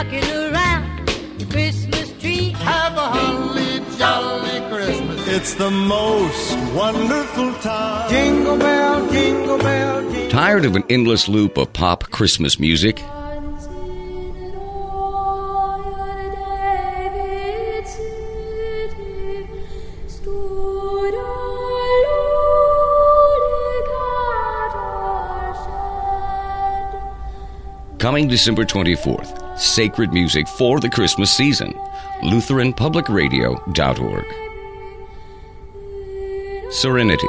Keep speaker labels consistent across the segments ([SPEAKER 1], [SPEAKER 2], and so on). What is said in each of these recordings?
[SPEAKER 1] rocking around the Christmas tree.
[SPEAKER 2] Have a holly jolly Christmas. It's the most wonderful time. Jingle bell, jingle bell, jingle.
[SPEAKER 3] Tired of an endless loop of pop Christmas music? Coming December 24th, sacred music for the Christmas season. LutheranPublicRadio.org. Serenity.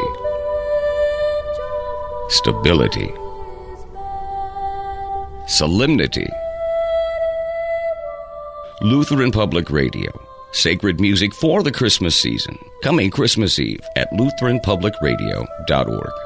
[SPEAKER 3] Stability. Solemnity. Lutheran Public Radio. Sacred music for the Christmas season. Coming Christmas Eve at LutheranPublicRadio.org.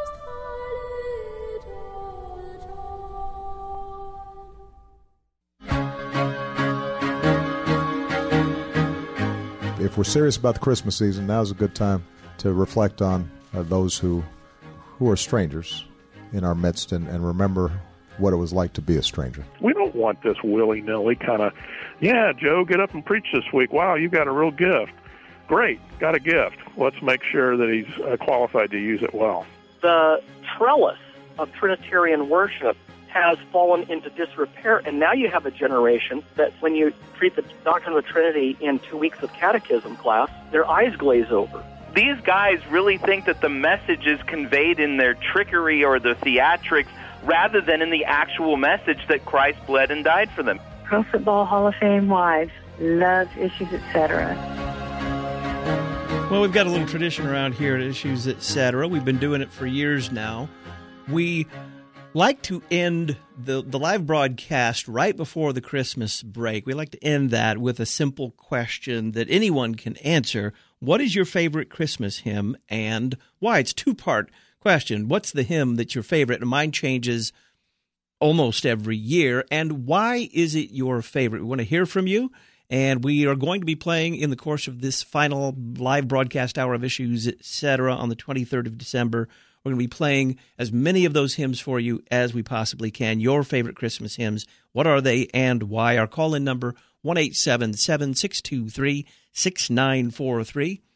[SPEAKER 4] If we're serious about the Christmas season, now's a good time to reflect on those who are strangers in our midst and remember what it was like to be a stranger.
[SPEAKER 5] We don't want this willy-nilly kind of, yeah, Joe, get up and preach this week. Wow, you got a real gift. Great, got a gift. Let's make sure that he's qualified to use it well.
[SPEAKER 6] The trellis of Trinitarian worship has fallen into disrepair, and now you have a generation that when you treat the doctrine of the Trinity in 2 weeks of catechism class, their eyes glaze over.
[SPEAKER 7] These guys really think that the message is conveyed in their trickery or the theatrics rather than in the actual message that Christ bled and died for them.
[SPEAKER 8] Pro Football Hall of Fame wives, love Issues, etc.
[SPEAKER 9] Well, we've got a little tradition around here at Issues, etc. We've been doing it for years now. We like to end the live broadcast right before the Christmas break. We like to end that with a simple question that anyone can answer. What is your favorite Christmas hymn and why? It's a two-part question. What's the hymn that's your favorite? And mine changes almost every year. And why is it your favorite? We want to hear from you. And we are going to be playing in the course of this final live broadcast hour of Issues, etc. on the 23rd of December. We're going to be playing as many of those hymns for you as we possibly can. Your favorite Christmas hymns. What are they and why? Our call-in number, 1-877-623-6943,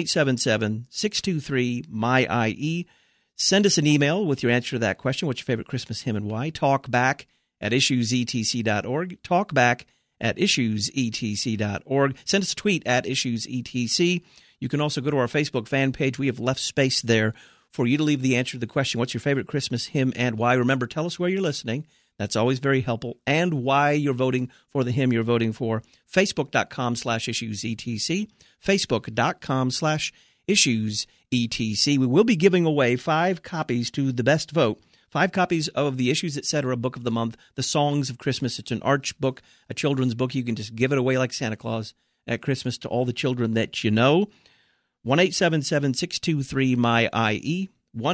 [SPEAKER 9] 1-877-623-MY-IE. Send us an email with your answer to that question. What's your favorite Christmas hymn and why? Talkback@issuesetc.org. Talkback@issuesetc.org. Send us a tweet @issuesetc. You can also go to our Facebook fan page. We have left space there for you to leave the answer to the question, what's your favorite Christmas hymn and why? Remember, tell us where you're listening. That's always very helpful. And why you're voting for the hymn you're voting for. Facebook.com/issuesetc. Facebook.com/issuesetc. We will be giving away 5 copies to the best vote. 5 copies of the Issues, etc. book of the month, The Songs of Christmas. It's an arch book, a children's book. You can just give it away like Santa Claus at Christmas to all the children that you know. 1-877-623-MY-IE,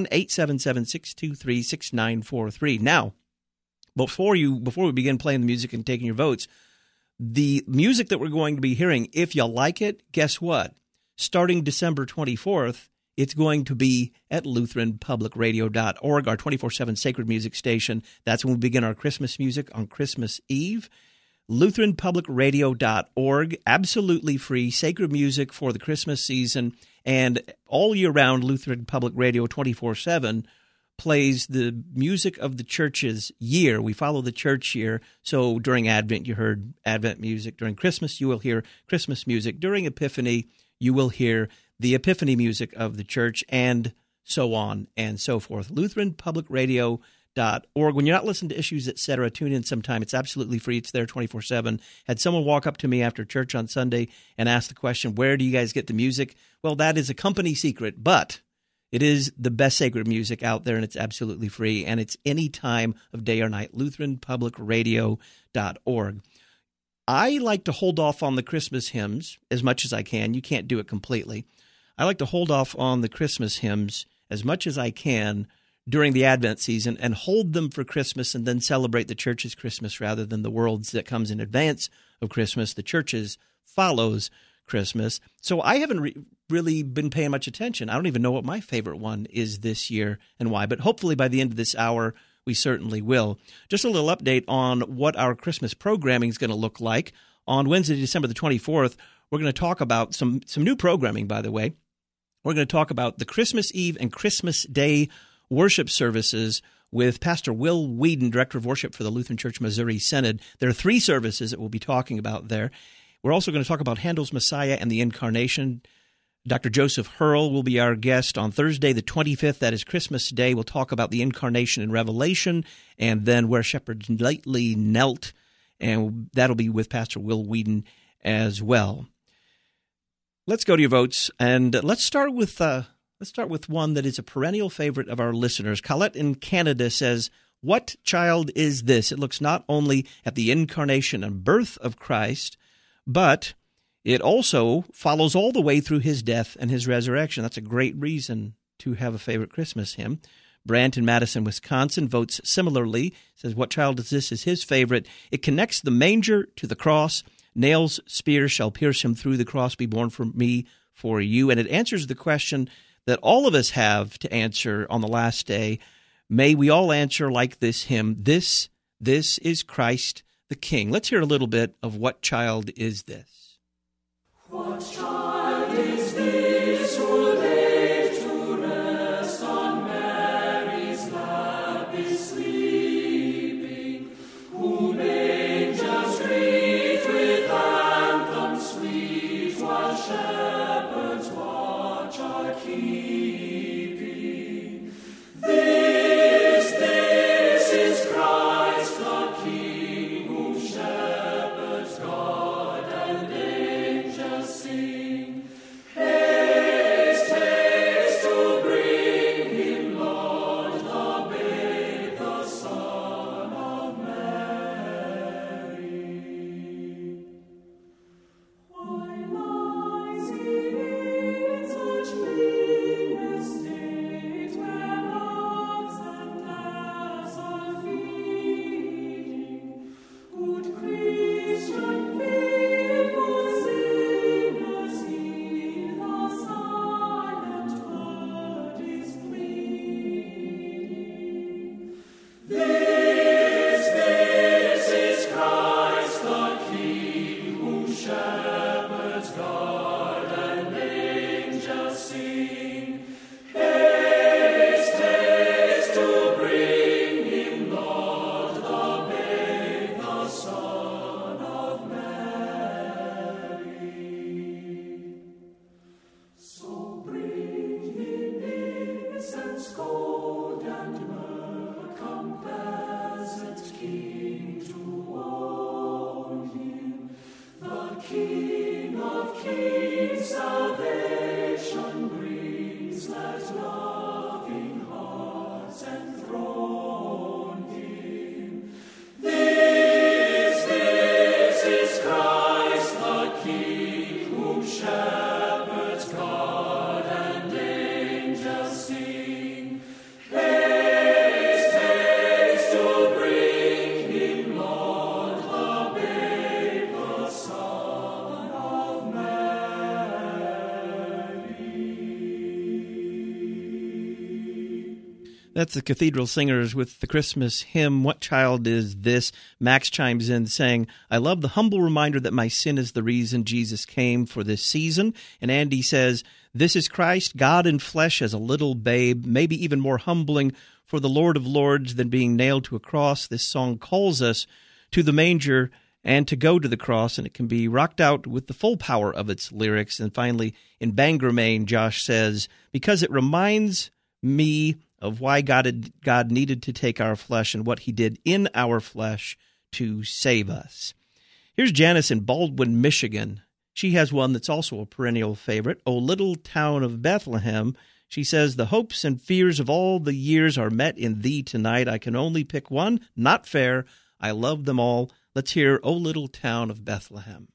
[SPEAKER 9] 1-877-623-6943. Now, before we begin playing the music and taking your votes, the music that we're going to be hearing, if you like it, guess what? Starting December 24th, it's going to be at LutheranPublicRadio.org, our 24/7 sacred music station. That's when we begin our Christmas music on Christmas Eve. LutheranPublicRadio.org, absolutely free, sacred music for the Christmas season, and all year round, Lutheran Public Radio 24/7 plays the music of the church's year. We follow the church year, so during Advent, you heard Advent music. During Christmas, you will hear Christmas music. During Epiphany, you will hear the Epiphany music of the church, and so on and so forth. LutheranPublicRadio.org. When you're not listening to Issues, etc., tune in sometime. It's absolutely free. It's there 24/7. Had someone walk up to me after church on Sunday and ask the question, where do you guys get the music? Well, that is a company secret, but it is the best sacred music out there, and it's absolutely free, and it's any time of day or night. LutheranPublicRadio.org. I like to hold off on the Christmas hymns as much as I can. You can't do it completely. I like to hold off on the Christmas hymns as much as I can during the Advent season and hold them for Christmas and then celebrate the church's Christmas rather than the world's that comes in advance of Christmas. The church's follows Christmas. So I haven't really been paying much attention. I don't even know what my favorite one is this year and why. But hopefully by the end of this hour, we certainly will. Just a little update on what our Christmas programming is going to look like. On Wednesday, December the 24th, we're going to talk about some new programming, by the way. We're going to talk about the Christmas Eve and Christmas Day worship services with Pastor Will Whedon, Director of Worship for the Lutheran Church Missouri Synod. There are 3 services that we'll be talking about there. We're also going to talk about Handel's Messiah and the Incarnation. Dr. Joseph Hurl will be our guest on Thursday, the 25th. That is Christmas Day. We'll talk about the Incarnation in Revelation and then Where Shepherds Lightly Knelt, and that'll be with Pastor Will Whedon as well. Let's go to your votes, and let's start with one that is a perennial favorite of our listeners. Colette in Canada says, "What child is this?" It looks not only at the incarnation and birth of Christ, but it also follows all the way through his death and his resurrection. That's a great reason to have a favorite Christmas hymn. Brant in Madison, Wisconsin votes similarly, says, "What child is this?" is his favorite. It connects the manger to the cross. Nails, spears shall pierce him through, the cross be born for me, for you. And it answers the question that all of us have to answer on the last day. May we all answer like this hymn, this is Christ the King. Let's hear a little bit of What Child Is This?
[SPEAKER 10] What child is this who laid to rest on Mary's lap is sleeping, whom angels greet with anthems sweet, while shepherds watch are keeping? This is Christ the King, whom shepherds guard and angels sing. Haste, haste to bring him, Lord, the babe, the Son of Mary. Why lies he in such mean estate, where dogs and lambs are feeding? Good Christian, faithful sinners, hear the silent word is pleading. This is Christ the King, whom shepherds guard and angels sing. Haste, haste to bring him, Lord, the babe, the Son of Mary. So bring him incense, gold, and myrrh, come, pleasant King, to own him. The King of Kings salvation brings, let loving hearts enthrone him. This is Christ the King, whom shepherds guard and angels sing. Haste, haste to bring him, Lord, the babe, the Son of Mary.
[SPEAKER 9] That's the Cathedral Singers with the Christmas hymn, What Child Is This? Max chimes in saying, I love the humble reminder that my sin is the reason Jesus came for this season. And Andy says, this is Christ, God in flesh as a little babe, maybe even more humbling for the Lord of Lords than being nailed to a cross. This song calls us to the manger and to go to the cross, and it can be rocked out with the full power of its lyrics. And finally, in Bangor, Maine, Josh says, because it reminds me of why God needed to take our flesh and what he did in our flesh to save us. Here's Janice in Baldwin, Michigan. She has one that's also a perennial favorite, O Little Town of Bethlehem. She says, the hopes and fears of all the years are met in thee tonight. I can only pick one, not fair. I love them all. Let's hear O Little Town of Bethlehem.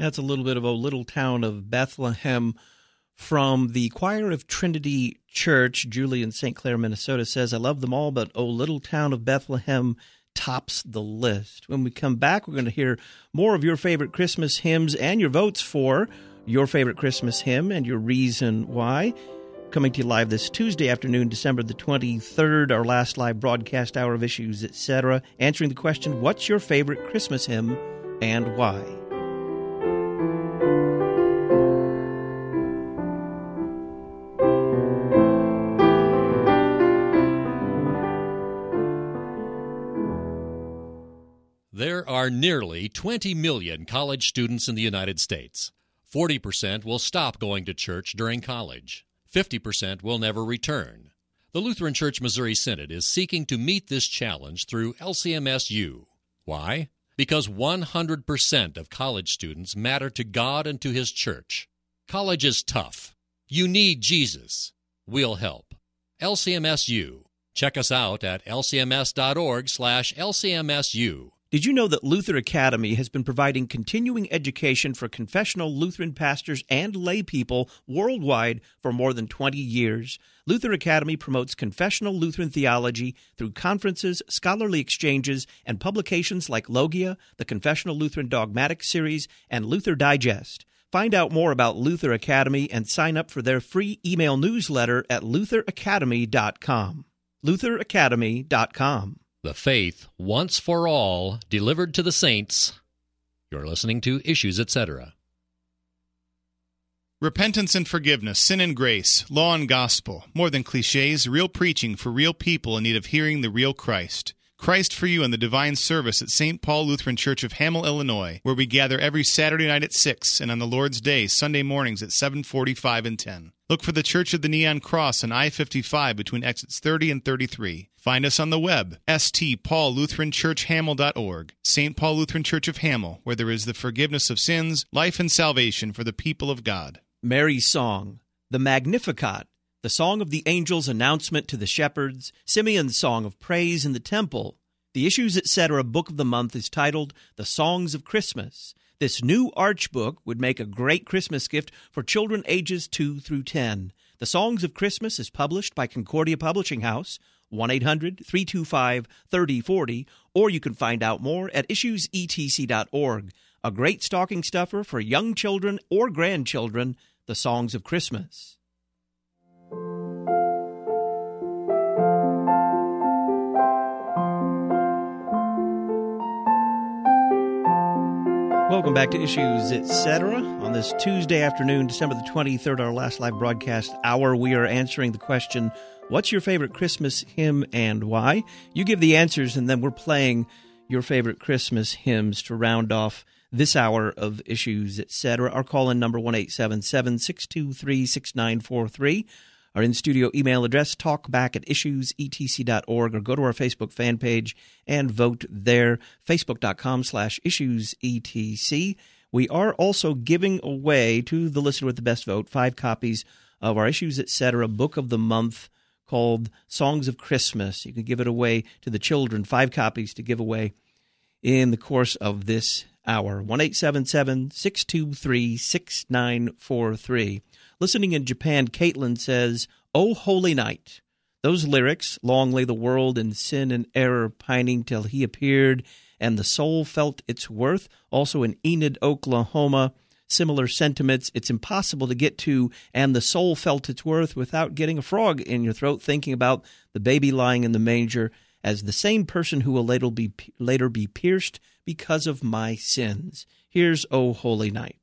[SPEAKER 9] That's a little bit of O Little Town of Bethlehem from the Choir of Trinity Church. Julie in St. Clair, Minnesota says, I love them all, but O Little Town of Bethlehem tops the list. When we come back, we're going to hear more of your favorite Christmas hymns and your votes for your favorite Christmas hymn and your reason why. Coming to you live this Tuesday afternoon, December the 23rd, our last live broadcast hour of Issues, etc., answering the question, what's your favorite Christmas hymn and why?
[SPEAKER 11] There are nearly 20 million college students in the United States. 40% will stop going to church during college. 50% will never return. The Lutheran Church Missouri Synod is seeking to meet this challenge through LCMSU. Why? Because 100% of college students matter to God and to His church. College is tough. You need Jesus. We'll help. LCMSU. Check us out at lcms.org/LCMSU.
[SPEAKER 9] Did you know that Luther Academy has been providing continuing education for confessional Lutheran pastors and lay people worldwide for more than 20 years? Luther Academy promotes confessional Lutheran theology through conferences, scholarly exchanges, and publications like Logia, the Confessional Lutheran Dogmatic Series, and Luther Digest. Find out more about Luther Academy and sign up for their free email newsletter at lutheracademy.com. lutheracademy.com.
[SPEAKER 11] The faith, once for all, delivered to the saints. You're listening to Issues, etc.
[SPEAKER 12] Repentance and forgiveness, sin and grace, law and gospel. More than cliches, real preaching for real people in need of hearing the real Christ. Christ for You in the Divine Service at St. Paul Lutheran Church of Hamel, Illinois, where we gather every Saturday night at 6 and on the Lord's Day, Sunday mornings at 7:45 and 10. Look for the Church of the Neon Cross on I-55 between exits 30 and 33. Find us on the web, stpaullutheranchurchhamel.org. St. Paul Lutheran Church of Hamel, where there is the forgiveness of sins, life and salvation for the people of God.
[SPEAKER 9] Mary's Song, the Magnificat, the Song of the Angels' Announcement to the Shepherds, Simeon's Song of Praise in the Temple. The Issues, etc. book of the month is titled The Songs of Christmas. This new arch book would make a great Christmas gift for children ages 2 through 10. The Songs of Christmas is published by Concordia Publishing House, 1-800-325-3040, or you can find out more at issuesetc.org. A great stocking stuffer for young children or grandchildren, The Songs of Christmas. Welcome back to Issues, etc. On this Tuesday afternoon, December the 23rd, our last live broadcast hour, we are answering the question, what's your favorite Christmas hymn and why? You give the answers, and then we're playing your favorite Christmas hymns to round off this hour of Issues, etc. Our call-in number 1-877-623-6943. Our in-studio email address, talkback@issuesetc.org, or go to our Facebook fan page and vote there, facebook.com/issuesetc. We are also giving away to the listener with the best vote 5 copies of our Issues, etc. book of the month called Songs of Christmas. You can give it away to the children, 5 copies to give away in the course of this hour. 1-877-623-6943. Listening in Japan, Caitlin says, "O Holy Night." Those lyrics, long lay the world in sin and error, pining till he appeared, and the soul felt its worth. Also in Enid, Oklahoma, similar sentiments. It's impossible to get to, and the soul felt its worth without getting a frog in your throat, thinking about the baby lying in the manger as the same person who will later be pierced because of my sins. Here's O Holy Night.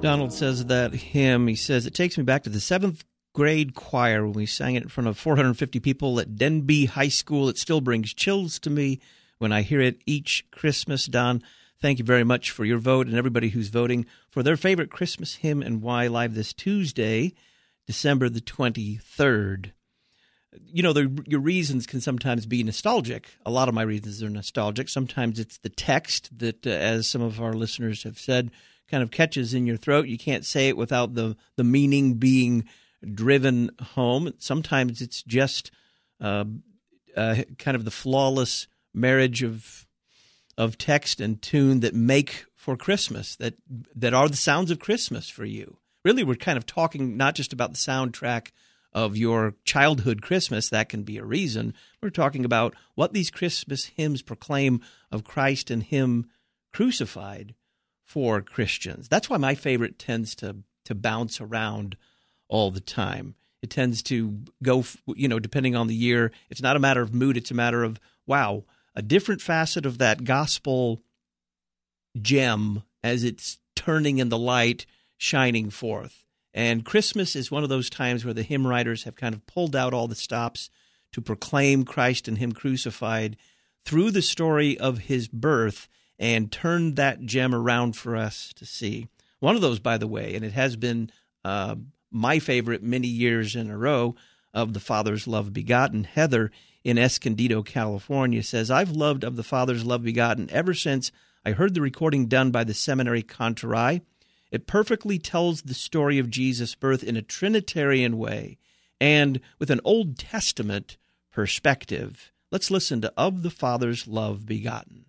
[SPEAKER 9] Donald says that hymn, he says, it takes me back to the 7th grade choir when we sang it in front of 450 people at Denby High School. It still brings chills to me when I hear it each Christmas. Don, thank you very much for your vote and everybody who's voting for their favorite Christmas hymn and why, live this Tuesday, December the 23rd. You know, your reasons can sometimes be nostalgic. A lot of my reasons are nostalgic. Sometimes it's the text that, as some of our listeners have said, kind of catches in your throat. You can't say it without the meaning being driven home. Sometimes it's just kind of the flawless marriage of text and tune that make for Christmas, that are the sounds of Christmas for you. Really, we're kind of talking not just about the soundtrack of your childhood Christmas. That can be a reason. We're talking about what these Christmas hymns proclaim of Christ and Him crucified for Christians. That's why my favorite tends to bounce around all the time. It tends to go, depending on the year. It's not a matter of mood. It's a matter of, wow, a different facet of that gospel gem as it's turning in the light, shining forth. And Christmas is one of those times where the hymn writers have kind of pulled out all the stops to proclaim Christ and Him crucified through the story of His birth and turned that gem around for us to see. One of those, by the way, and it has been my favorite many years in a row, of the Father's Love Begotten. Heather in Escondido, California says, I've loved Of the Father's Love Begotten ever since I heard the recording done by the Seminary Cantorai. It perfectly tells the story of Jesus' birth in a Trinitarian way and with an Old Testament perspective. Let's listen to Of the Father's Love Begotten.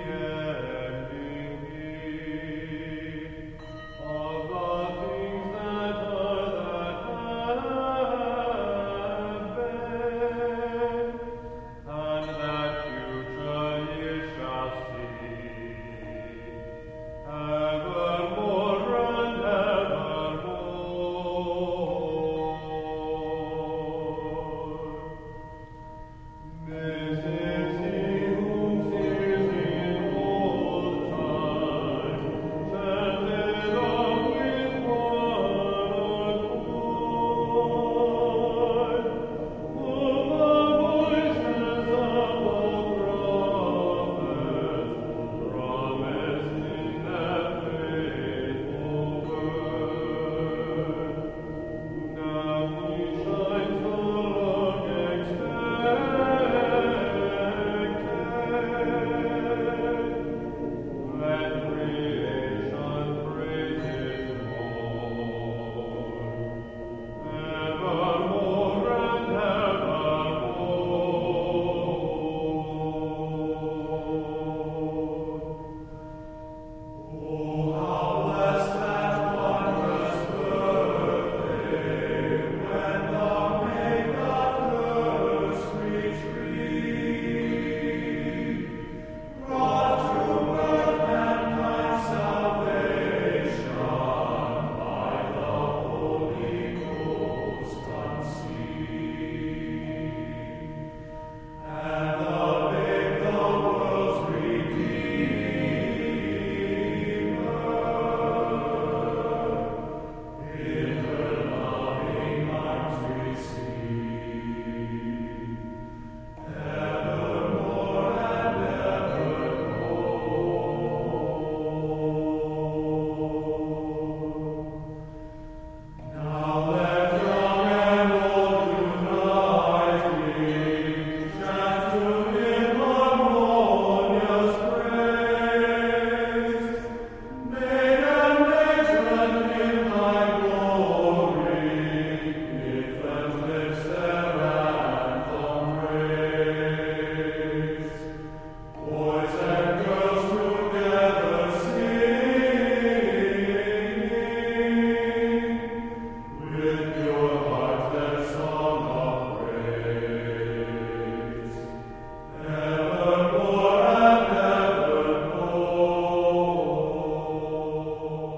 [SPEAKER 10] Of the things that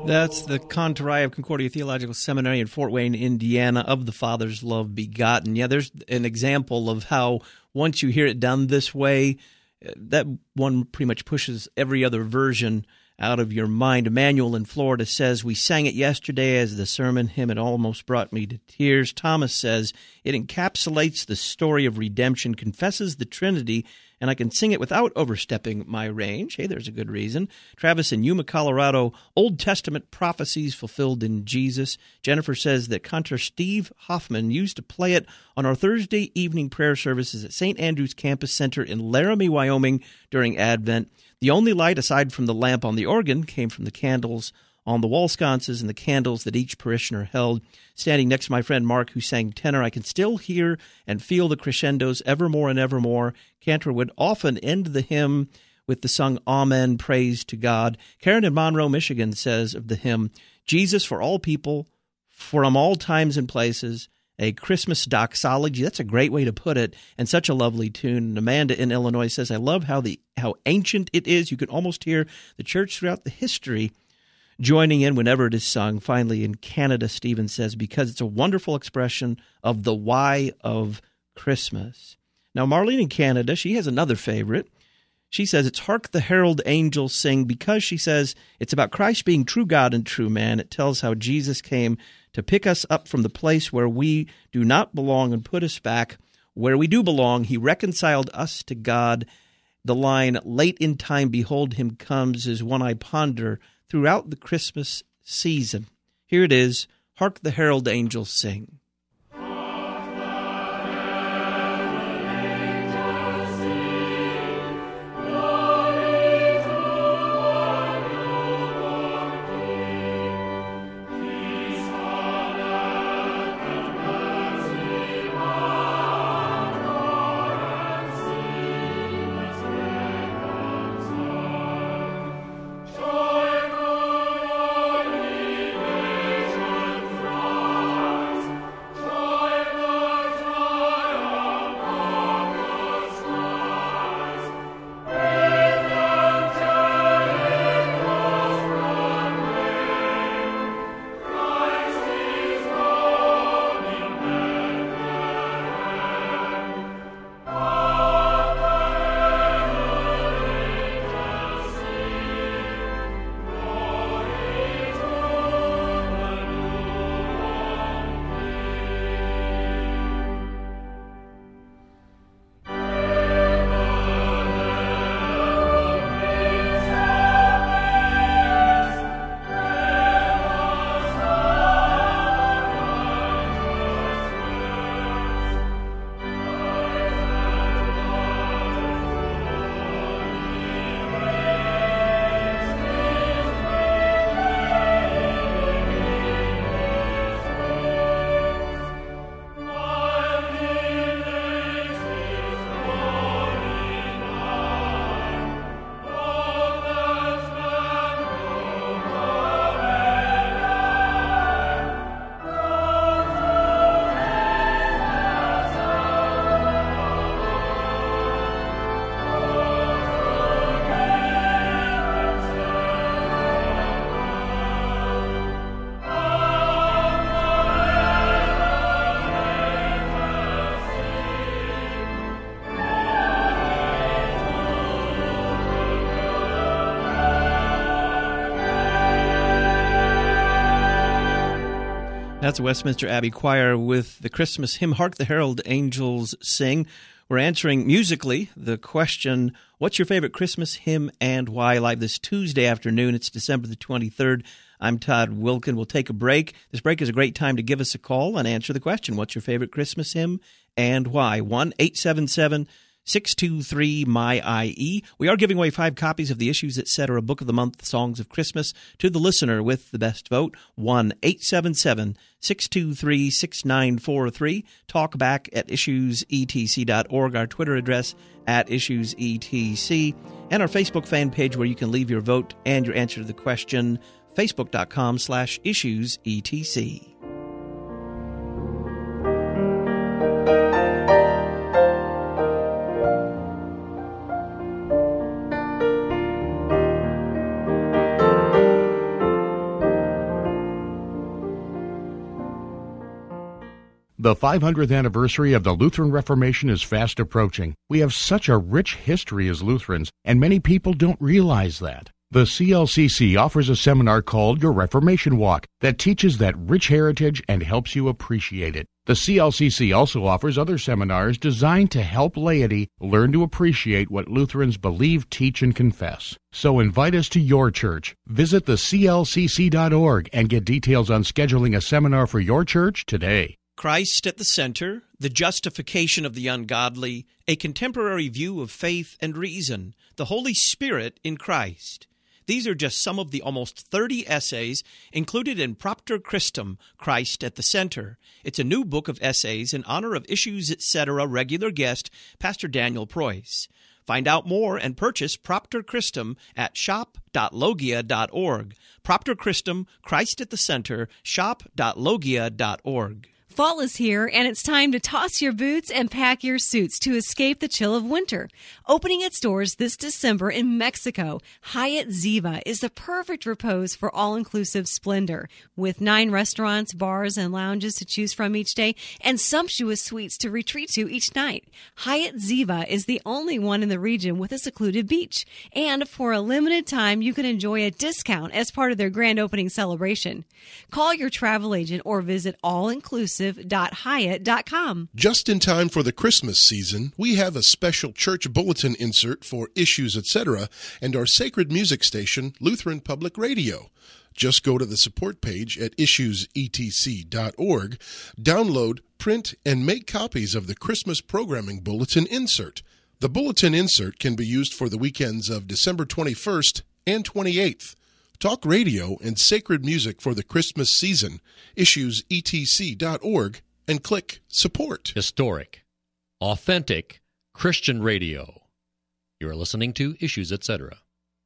[SPEAKER 9] That's the Cantorai of Concordia Theological Seminary in Fort Wayne, Indiana, of the Father's love begotten. Yeah, there's an example of how once you hear it done this way, that one pretty much pushes every other version out of your mind. Emmanuel in Florida says, we sang it yesterday as the sermon hymn. It almost brought me to tears. Thomas says, it encapsulates the story of redemption, confesses the Trinity, and I can sing it without overstepping my range. Hey, there's a good reason. Travis in Yuma, Colorado, Old Testament prophecies fulfilled in Jesus. Jennifer says that Cantor Steve Hoffman used to play it on our Thursday evening prayer services at St. Andrew's Campus Center in Laramie, Wyoming during Advent. The only light, aside from the lamp on the organ, came from the candles on the wall sconces and the candles that each parishioner held. Standing next to my friend Mark, who sang tenor, I can still hear and feel the crescendos evermore and evermore. Cantor would often end the hymn with the song Amen, Praise to God. Karen in Monroe, Michigan says of the hymn, Jesus for all people, from all times and places, a Christmas doxology. That's a great way to put it, and such a lovely tune. And Amanda in Illinois says, I love how ancient it is. You can almost hear the church throughout the history joining in whenever it is sung. Finally, in Canada, Stephen says, because it's a wonderful expression of the why of Christmas. Now, Marlene in Canada, she has another favorite. She says it's Hark the Herald Angels Sing, because she says it's about Christ being true God and true man. It tells how Jesus came to pick us up from the place where we do not belong and put us back where we do belong. He reconciled us to God. The line, late in time, behold, him comes, is one I ponder throughout the Christmas season. Here it is, Hark the Herald Angels Sing. That's the Westminster Abbey Choir with the Christmas hymn, Hark the Herald Angels Sing. We're answering musically the question, what's your favorite Christmas hymn and why? Live this Tuesday afternoon. It's December the 23rd. I'm Todd Wilkin. We'll take a break. This break is a great time to give us a call and answer the question, what's your favorite Christmas hymn and why? 1-877-623-MY-IE. We are giving away 5 copies of the Issues Etc. Book of the Month, Songs of Christmas, to the listener with the best vote. 1-877-623-6943. Talk back at issuesetc.org. Our Twitter address at issuesetc. And our Facebook fan page where you can leave your vote and your answer to the question, facebook.com/issuesetc.
[SPEAKER 13] The 500th anniversary of the Lutheran Reformation is fast approaching. We have such a rich history as Lutherans, and many people don't realize that. The CLCC offers a seminar called Your Reformation Walk that teaches that rich heritage and helps you appreciate it. The CLCC also offers other seminars designed to help laity learn to appreciate what Lutherans believe, teach, and confess. So invite us to your church. Visit theclcc.org and get details on scheduling a seminar for your church today.
[SPEAKER 9] Christ at the Center, the Justification of the Ungodly, a Contemporary View of Faith and Reason, the Holy Spirit in Christ. These are just some of the almost 30 essays included in Propter Christum, Christ at the Center. It's a new book of essays in honor of Issues Etc. regular guest, Pastor Daniel Preuss. Find out more and purchase Propter Christum at shop.logia.org. Propter Christum, Christ at the Center, shop.logia.org.
[SPEAKER 14] Fall is here, and it's time to toss your boots and pack your suits to escape the chill of winter. Opening its doors this December in Mexico, Hyatt Ziva is the perfect repose for all-inclusive splendor. With 9 restaurants, bars, and lounges to choose from each day, and sumptuous suites to retreat to each night, Hyatt Ziva is the only one in the region with a secluded beach. And for a limited time, you can enjoy a discount as part of their grand opening celebration. Call your travel agent or visit allinclusive.hyatt.com.
[SPEAKER 15] Just in time for the Christmas season, we have a special church bulletin insert for Issues Etc. and our sacred music station, Lutheran Public Radio. Just go to the support page at issuesetc.org, download, print, and make copies of the Christmas programming bulletin insert. The bulletin insert can be used for the weekends of December 21st and 28th. Talk radio and sacred music for the Christmas season. Issuesetc.org and click Support.
[SPEAKER 11] Historic, authentic Christian radio. You are listening to Issues Etc.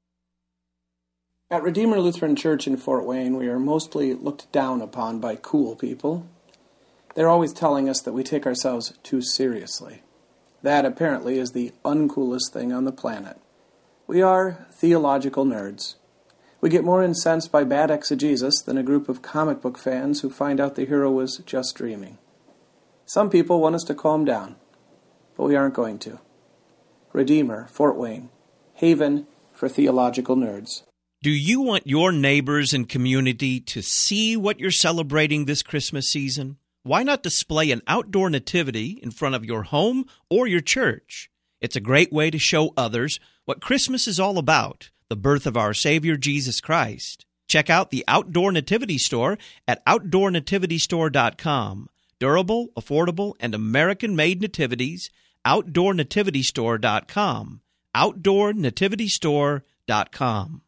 [SPEAKER 16] At Redeemer Lutheran Church in Fort Wayne, we are mostly looked down upon by cool people. They're always telling us that we take ourselves too seriously. That, apparently, is the uncoolest thing on the planet. We are theological nerds. We get more incensed by bad exegesis than a group of comic book fans who find out the hero was just dreaming. Some people want us to calm down, but we aren't going to. Redeemer, Fort Wayne, haven for theological nerds.
[SPEAKER 9] Do you want your neighbors and community to see what you're celebrating this Christmas season? Why not display an outdoor nativity in front of your home or your church? It's a great way to show others what Christmas is all about. The birth of our Savior, Jesus Christ. Check out the Outdoor Nativity Store at OutdoorNativityStore.com. Durable, affordable, and American-made nativities, OutdoorNativityStore.com. OutdoorNativityStore.com.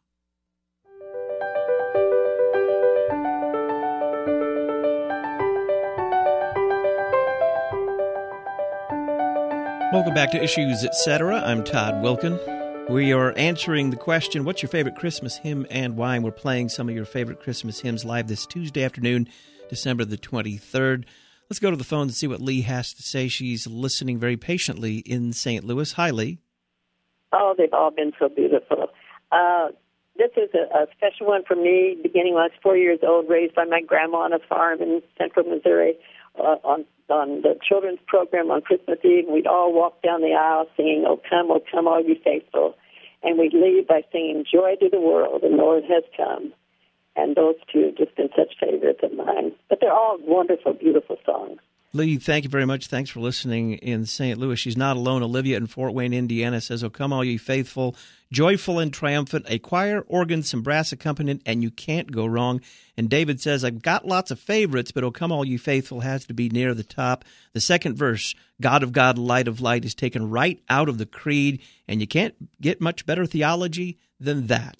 [SPEAKER 9] Welcome back to Issues Etc. I'm Todd Wilkin. We are answering the question, what's your favorite Christmas hymn and why? And we're playing some of your favorite Christmas hymns live this Tuesday afternoon, December the 23rd. Let's go to the phone and see what Lee has to say. She's listening very patiently in St. Louis. Hi, Lee.
[SPEAKER 17] Oh, they've all been so beautiful. This is a special one for me, beginning when I was 4 years old, raised by my grandma on a farm in central Missouri. On the children's program on Christmas Eve, we'd all walk down the aisle singing, oh, come, all you faithful. And we'd leave by singing, joy to the world, the Lord has come. And those two have just been such favorites of mine. But they're all wonderful, beautiful songs.
[SPEAKER 9] Lee, thank you very much. Thanks for listening in St. Louis. She's not alone. Olivia in Fort Wayne, Indiana says, oh, come all ye faithful, joyful and triumphant, a choir, organ, some brass accompaniment, and you can't go wrong. And David says, I've got lots of favorites, but oh, come all ye faithful has to be near the top. The second verse, God of God, light of light, is taken right out of the creed, and you can't get much better theology than that.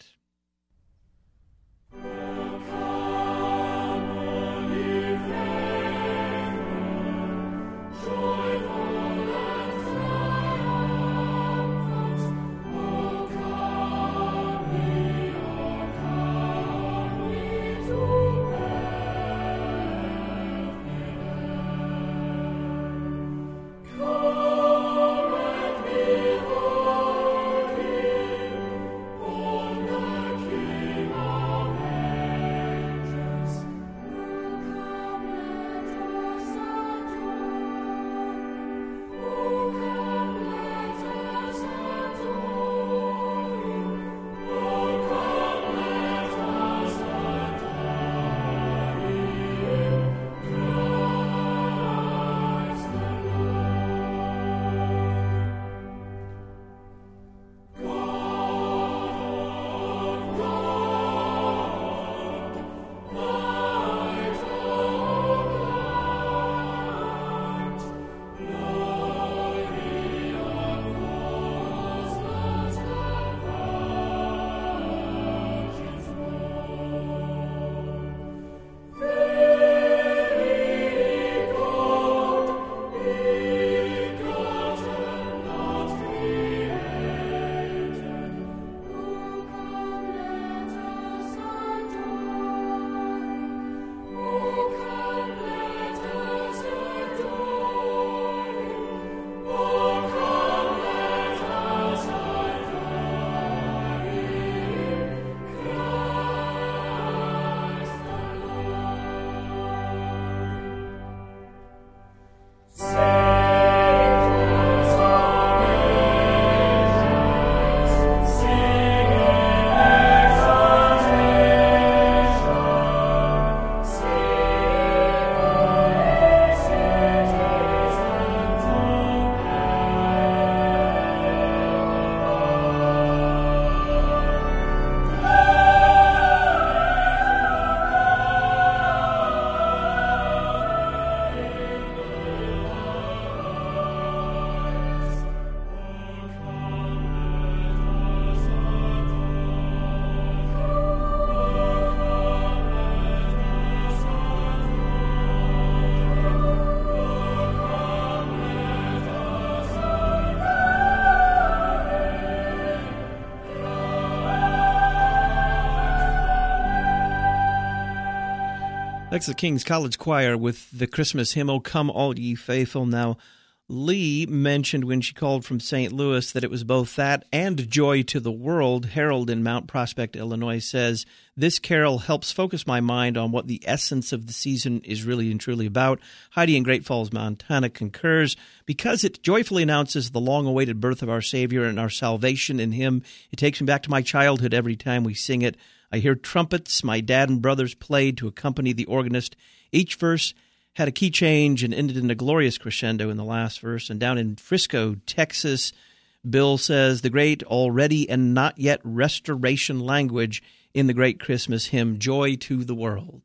[SPEAKER 9] That's the King's College Choir with the Christmas hymn, "O Come All Ye Faithful." Now, Lee mentioned when she called from St. Louis that it was both that and Joy to the World. Harold in Mount Prospect, Illinois says, "This carol helps focus my mind on what the essence of the season is really and truly about." Heidi in Great Falls, Montana concurs. "Because it joyfully announces the long-awaited birth of our Savior and our salvation in Him, it takes me back to my childhood every time we sing it. I hear trumpets my dad and brothers played to accompany the organist. Each verse had a key change and ended in a glorious crescendo in the last verse." And down in Frisco, Texas, Bill says, "The great already and not yet restoration language in the great Christmas hymn, Joy to the World."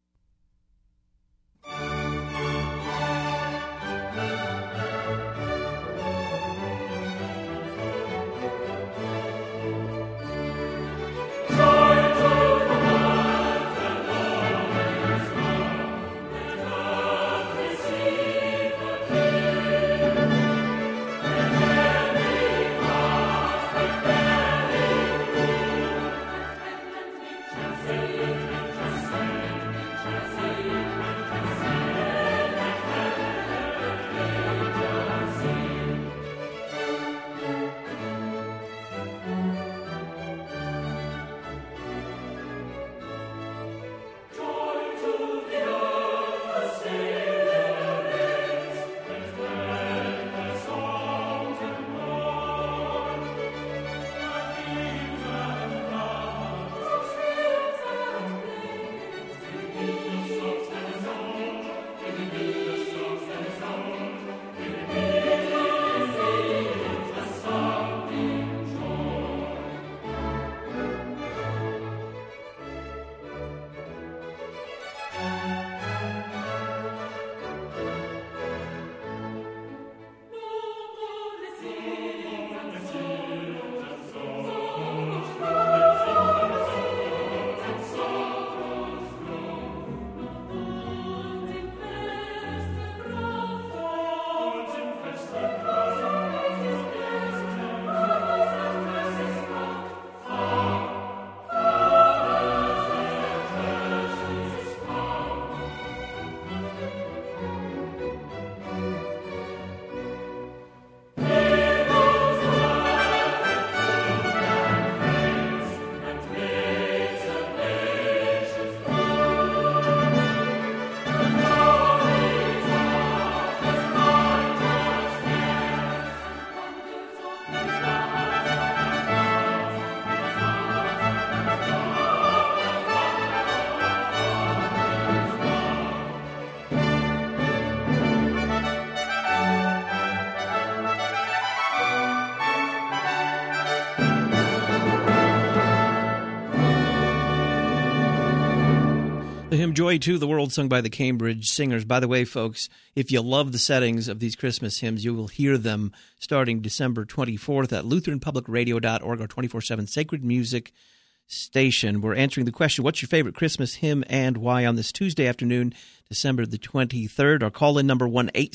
[SPEAKER 9] The hymn Joy to the World, sung by the Cambridge Singers. By the way, folks, if you love the settings of these Christmas hymns, you will hear them starting December 24th at LutheranPublicRadio.org, our 24/7 sacred music station. We're answering the question, what's your favorite Christmas hymn and why, on this Tuesday afternoon, December the 23rd. Our call-in number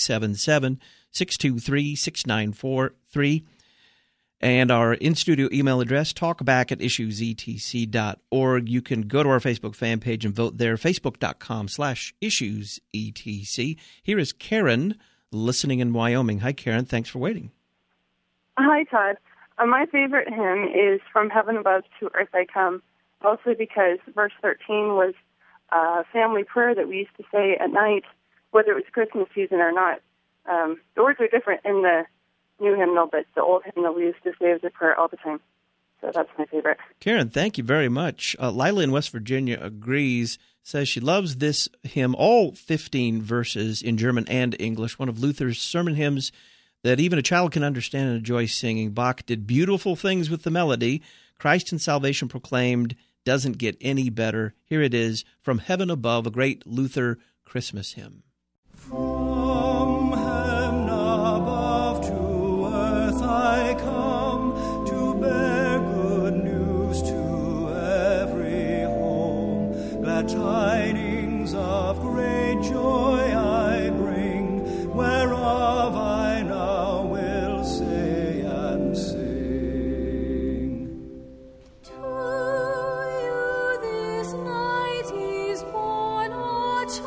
[SPEAKER 9] 1-877-623-6943. And our in-studio email address, talkback@issuesetc.org. You can go to our Facebook fan page and vote there, facebook.com/issuesetc. Here is Karen, listening in Wyoming. Hi, Karen. Thanks for waiting.
[SPEAKER 18] Hi, Todd. My favorite hymn is "From Heaven Above to Earth I Come," mostly because verse 13 was a family prayer that we used to say at night, whether it was Christmas season or not. The words are different in the new hymnal, but the old hymnal we used to say as a prayer all the time. So that's my favorite.
[SPEAKER 9] Karen, thank you very much. Lila in West Virginia agrees, says she loves this hymn, all 15 verses in German and English, one of Luther's sermon hymns that even a child can understand and enjoy singing. Bach did beautiful things with the melody. Christ and salvation proclaimed doesn't get any better. Here it is, From Heaven Above, a great Luther Christmas hymn.
[SPEAKER 10] From heaven above to earth I come, to bear good news to every home. Glad tidings of great joy I bring, whereof I now will say and sing. To you this night is born a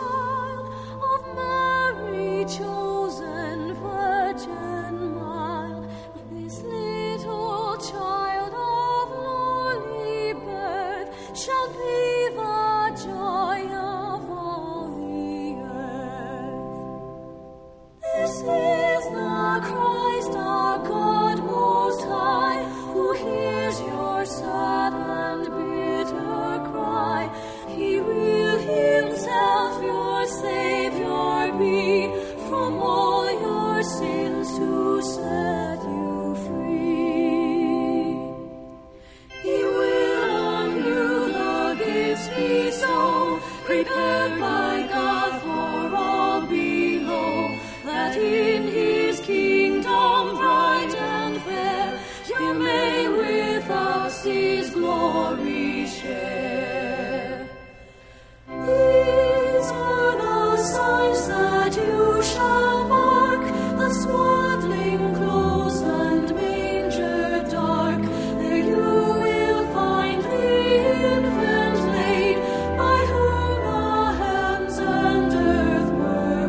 [SPEAKER 10] prepared by God for all below, that in his kingdom bright and fair you may with us his glory share. These are the signs that you shall mark, the swaddling clothes and manger dark. There you will find the infant laid, by whom the heavens and earth were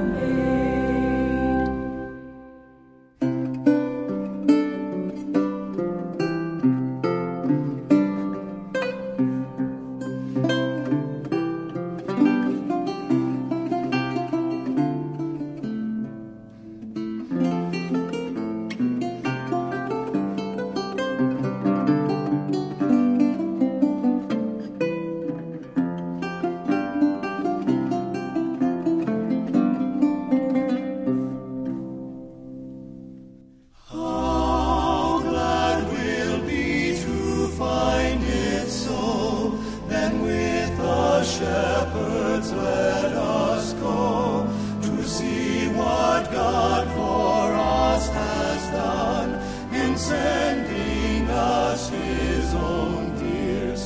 [SPEAKER 2] How glad we'll be to find it so. Then with the shepherds let us go, to see what God for us has done, in sending us his own dear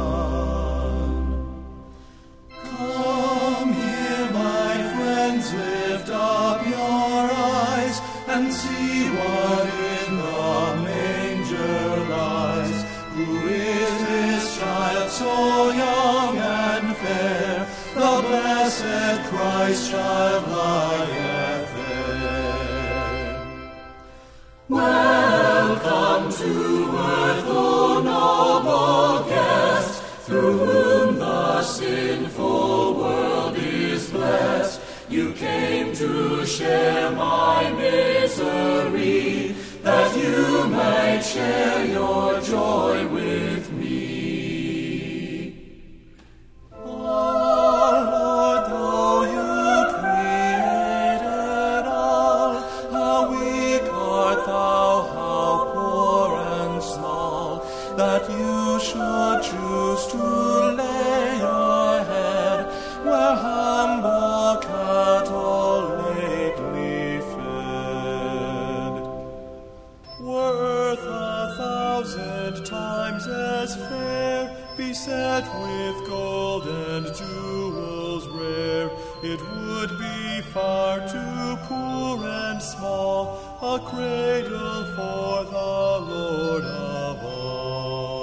[SPEAKER 2] Son. Come here, my friends, lift up your eyes, and see what in the manger lies. Who is this child so young and fair? The blessed Christ child lieth there. Welcome to earth, O noble guest, through whom the sinful world is blessed. You came to share my misery, that you might share your joy with me. Oh Lord, though you created all, how weak art thou, how poor and small, that you should choose to lay your head where humble cattle lately fed. Worth 1,000 times as fair, beset with gold and jewels rare, it would be far too poor and small a cradle for the Lord of all.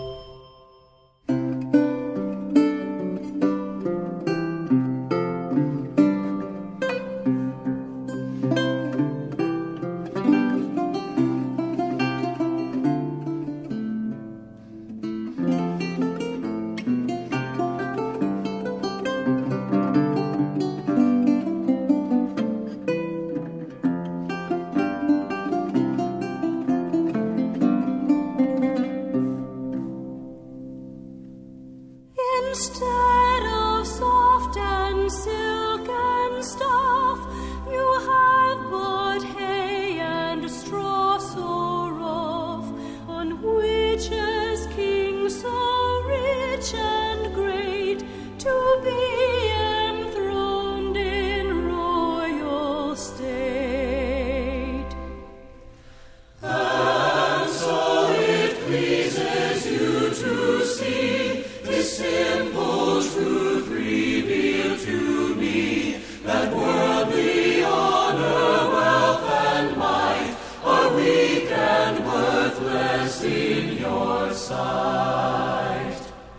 [SPEAKER 10] Instead of soft and silk and stuff, you have but hay and straw so rough, on which as king so rich and great, to be enthroned in royal state. And so it pleases you to see this simple truth revealed to me, that worldly honor, wealth, and might are weak and worthless in your sight.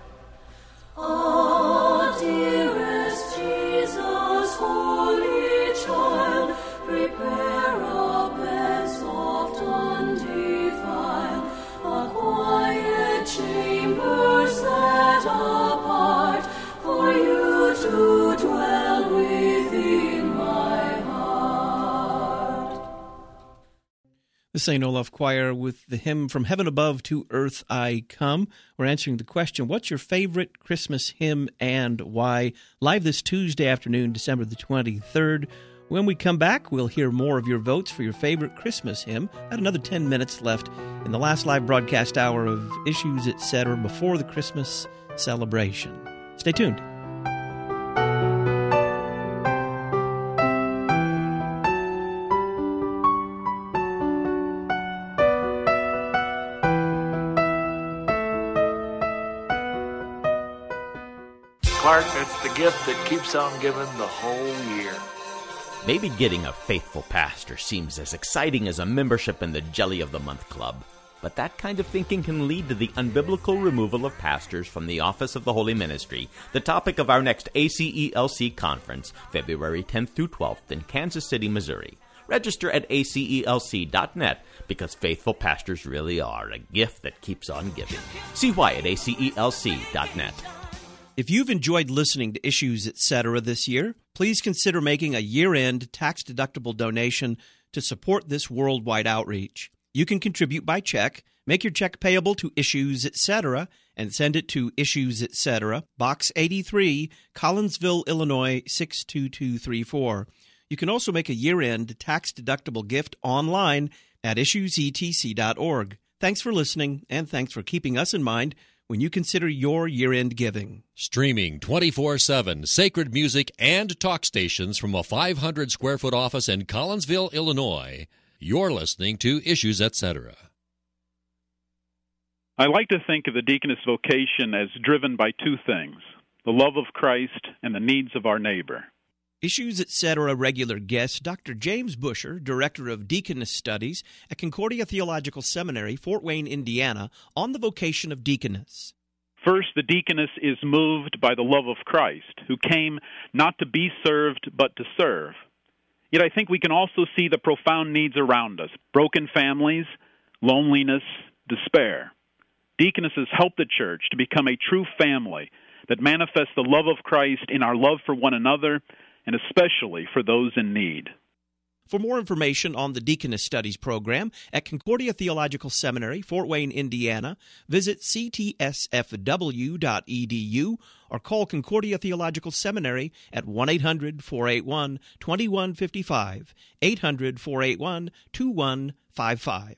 [SPEAKER 10] Oh, dearest Jesus, holy child, prepare a bed soft undefiled, a quiet chamber set apart, for you to dwell within my heart.
[SPEAKER 9] The St. Olaf Choir with the hymn From Heaven Above to Earth I Come. We're answering the question, what's your favorite Christmas hymn and why? Live this Tuesday afternoon, December the 23rd. When we come back, we'll hear more of your votes for your favorite Christmas hymn. Got another 10 minutes left in the last live broadcast hour of Issues, Etc. before the Christmas celebration. Stay tuned.
[SPEAKER 19] Clark, it's the gift that keeps on giving the whole year.
[SPEAKER 20] Maybe getting a faithful pastor seems as exciting as a membership in the Jelly of the Month Club, but that kind of thinking can lead to the unbiblical removal of pastors from the office of the Holy Ministry, the topic of our next ACELC conference, February 10th through 12th in Kansas City, Missouri. Register at acelc.net because faithful pastors really are a gift that keeps on giving. See why at acelc.net.
[SPEAKER 9] If you've enjoyed listening to Issues Etc. this year, please consider making a year-end tax-deductible donation to support this worldwide outreach. You can contribute by check. Make your check payable to Issues Etc. and send it to Issues Etc., Box 83, Collinsville, Illinois 62234. You can also make a year-end tax-deductible gift online at issuesetc.org. Thanks for listening, and thanks for keeping us in mind when you consider your year-end giving.
[SPEAKER 11] Streaming 24/7 sacred music and talk stations from a 500-square-foot office in Collinsville, Illinois. You're listening to Issues Etc.
[SPEAKER 21] I like to think of the deaconess vocation as driven by two things, the love of Christ and the needs of our neighbor.
[SPEAKER 9] Issues Etc. regular guest Dr. James Busher, Director of Deaconess Studies at Concordia Theological Seminary, Fort Wayne, Indiana, on the vocation of deaconess.
[SPEAKER 21] First, the deaconess is moved by the love of Christ, who came not to be served, but to serve. Yet I think we can also see the profound needs around us, broken families, loneliness, despair. Deaconesses help the church to become a true family that manifests the love of Christ in our love for one another, and especially for those in need.
[SPEAKER 9] For more information on the Deaconess Studies program at Concordia Theological Seminary, Fort Wayne, Indiana, visit ctsfw.edu or call Concordia Theological Seminary at 1-800-481-2155, 800-481-2155.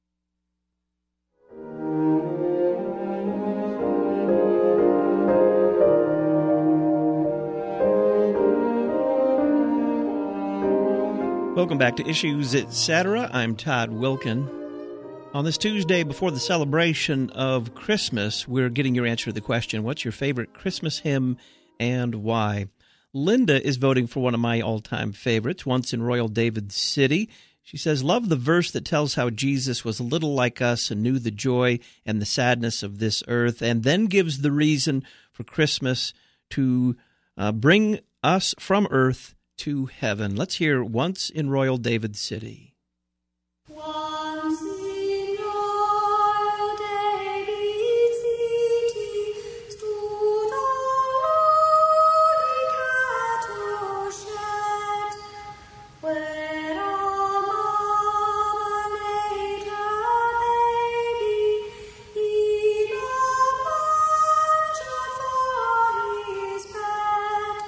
[SPEAKER 9] Welcome back to Issues Etc. I'm Todd Wilkin. On this Tuesday before the celebration of Christmas, we're getting your answer to the question, what's your favorite Christmas hymn and why? Linda is voting for one of my all-time favorites, Once in Royal David City. She says, love the verse that tells how Jesus was a little like us and knew the joy and the sadness of this earth, and then gives the reason for Christmas to bring us from earth to heaven. Let's hear Once in Royal David City.
[SPEAKER 10] Once in Royal David City stood a lowly cattle shed, where a mama laid her baby in a manger for his bed.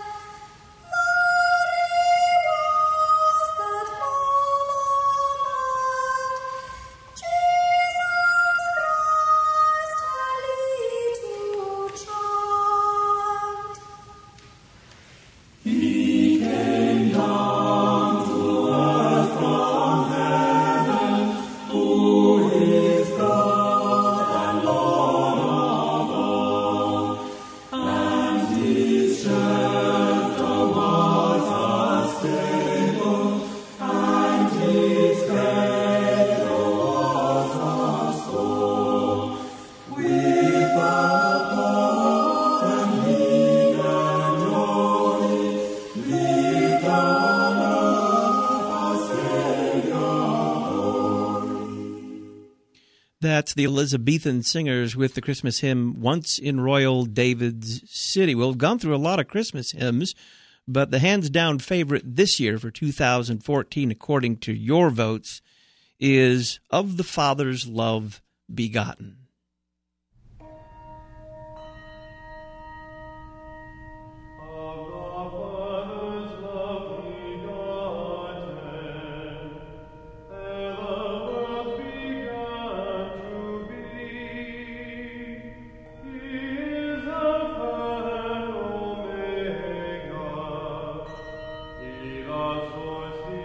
[SPEAKER 9] That's the Elizabethan singers with the Christmas hymn, Once in Royal David's City. Well, we've gone through a lot of Christmas hymns, but the hands-down favorite this year for 2014, according to your votes, is Of the Father's Love Begotten.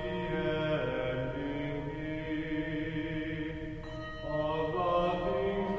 [SPEAKER 10] Of the things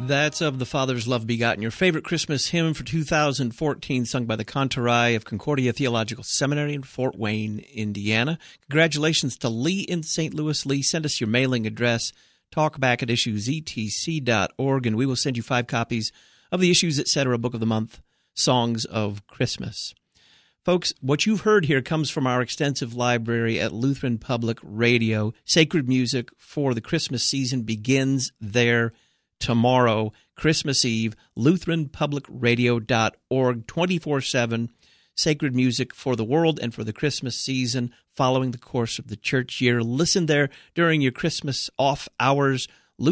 [SPEAKER 9] That's Of the Father's Love Begotten, your favorite Christmas hymn for 2014, sung by the Cantorai of Concordia Theological Seminary in Fort Wayne, Indiana. Congratulations to Lee in St. Louis. Lee, send us your mailing address, talkback@issuesetc.org, and we will send you 5 copies of the Issues Etc. Book of the Month, Songs of Christmas. Folks, what you've heard here comes from our extensive library at Lutheran Public Radio. Sacred music for the Christmas season begins there tomorrow, Christmas Eve, LutheranPublicRadio.org, 24/7, sacred music for the world and for the Christmas season following the course of the church year. Listen there during your Christmas off hours,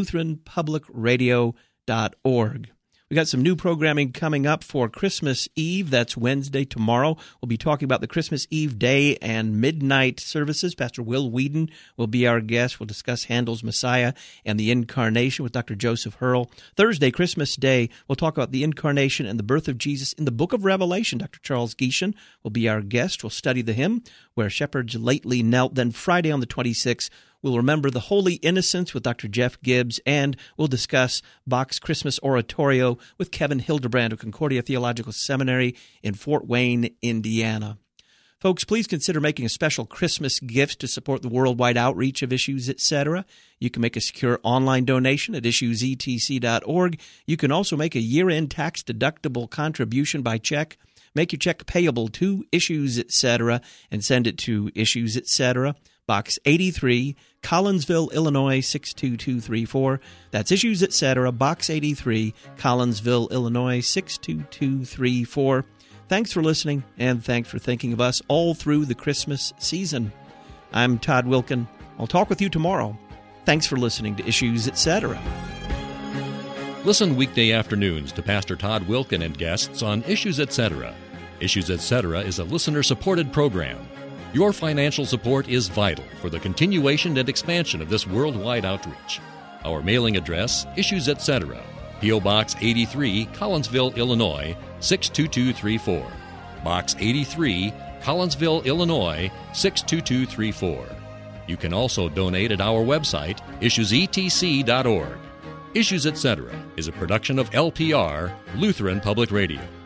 [SPEAKER 9] LutheranPublicRadio.org. We got some new programming coming up for Christmas Eve. That's Wednesday, tomorrow. We'll be talking about the Christmas Eve day and midnight services. Pastor Will Whedon will be our guest. We'll discuss Handel's Messiah and the Incarnation with Dr. Joseph Hurl. Thursday, Christmas Day, we'll talk about the Incarnation and the birth of Jesus in the book of Revelation. Dr. Charles Gieshen will be our guest. We'll study the hymn, Where Shepherds Lately Knelt. Then Friday on the 26th, we'll remember the Holy Innocents with Dr. Jeff Gibbs, and we'll discuss Bach's Christmas Oratorio with Kevin Hildebrand of Concordia Theological Seminary in Fort Wayne, Indiana. Folks, please consider making a special Christmas gift to support the worldwide outreach of Issues Etc. You can make a secure online donation at issuesetc.org. You can also make a year-end tax-deductible contribution by check. Make your check payable to Issues Etc. and send it to Issues Etc., Box 83, Collinsville, Illinois, 62234. That's Issues Etc., Box 83, Collinsville, Illinois, 62234. Thanks for listening, and thanks for thinking of us all through the Christmas season. I'm Todd Wilken. I'll talk with you tomorrow. Thanks for listening to Issues Etc.
[SPEAKER 11] Listen weekday afternoons to Pastor Todd Wilken and guests on Issues Etc. Issues Etc. is a listener-supported program. Your financial support is vital for the continuation and expansion of this worldwide outreach. Our mailing address, Issues Etc., P.O. Box 83, Collinsville, Illinois, 62234. Box 83, Collinsville, Illinois, 62234. You can also donate at our website, issuesetc.org. Issues Etc. is a production of LPR, Lutheran Public Radio.